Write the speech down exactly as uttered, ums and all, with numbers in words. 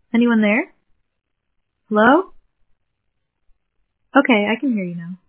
Anyone there? Hello? Okay, I can hear you now.